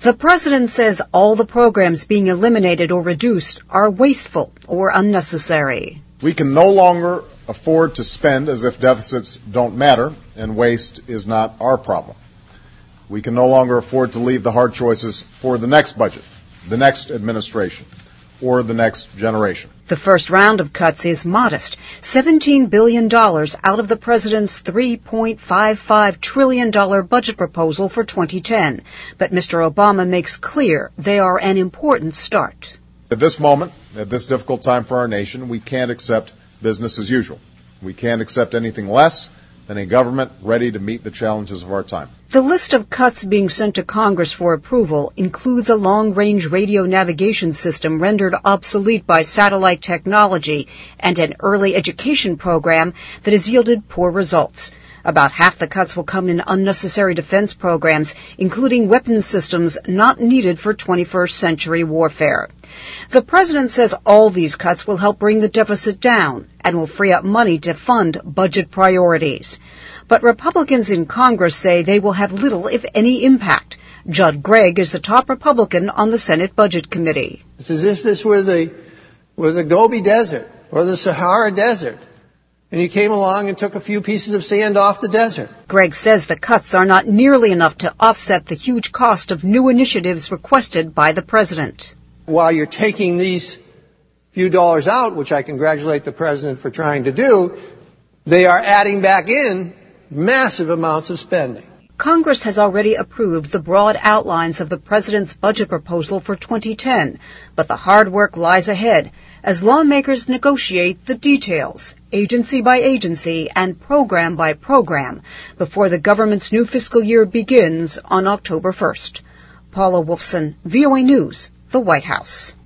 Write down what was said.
The president says all the programs being eliminated or reduced are wasteful or unnecessary. We can no longer afford to spend as if deficits don't matter, and waste is not our problem. We can no longer afford to leave the hard choices for the next budget, the next administration, or the next generation. The first round of cuts is modest, $17 billion out of the president's $3.55 trillion budget proposal for 2010. But Mr. Obama makes clear they are an important start. At this moment, at this difficult time for our nation, we can't accept business as usual. We can't accept anything less than a government ready to meet the challenges of our time. The list of cuts being sent to Congress for approval includes a long-range radio navigation system rendered obsolete by satellite technology and an early education program that has yielded poor results. About half the cuts will come in unnecessary defense programs, including weapons systems not needed for 21st century warfare. The president says all these cuts will help bring the deficit down and will free up money to fund budget priorities. But Republicans in Congress say they will have little, if any, impact. Judd Gregg is the top Republican on the Senate Budget Committee. It's as if this were the Gobi Desert or the Sahara Desert, and you came along and took a few pieces of sand off the desert. Gregg says the cuts are not nearly enough to offset the huge cost of new initiatives requested by the president. While you're taking these few dollars out, which I congratulate the president for trying to do, they are adding back in massive amounts of spending. Congress has already approved the broad outlines of the president's budget proposal for 2010, but the hard work lies ahead as lawmakers negotiate the details, agency by agency and program by program, before the government's new fiscal year begins on October 1st. Paula Wolfson, VOA News, the White House.